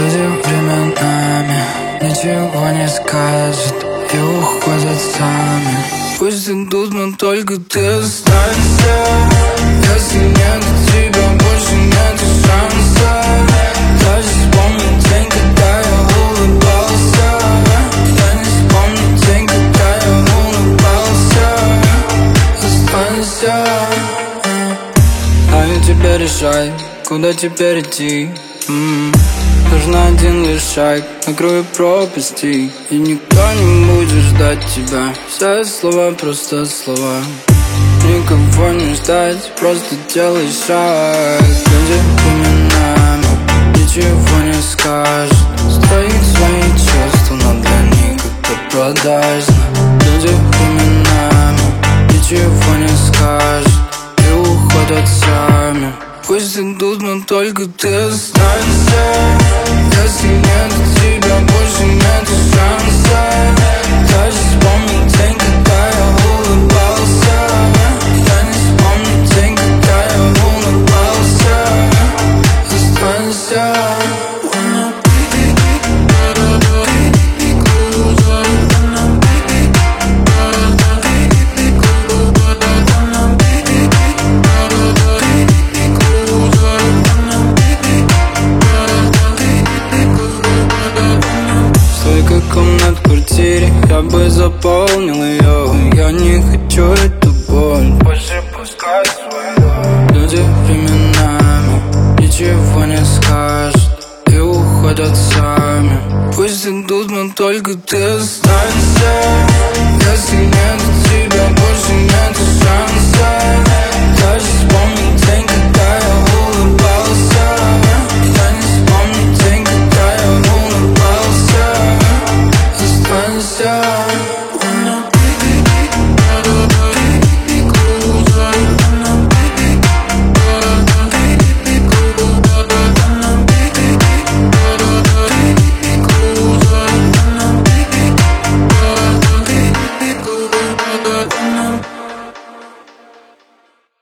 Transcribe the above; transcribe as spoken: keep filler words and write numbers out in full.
Люди временами ничего не скажут и уходят сами. Пусть идут, но только ты останься. Если нет тебя, больше нет шанса. Даже вспомни день, когда я улыбался. Я не вспомню день, когда я улыбался. Останься. А я теперь решай, куда теперь идти. М-м. Нужно один лишь шаг на краю пропасти, и никто не будет ждать тебя. Все слова просто слова. Никого не ждать, просто делай шаг. Люди временами ничего не скажут. Строить свои чувства, но для них это продажно. Люди временами ничего не скажут и уходят сами. Пусть идут, но только ты останься. Если нет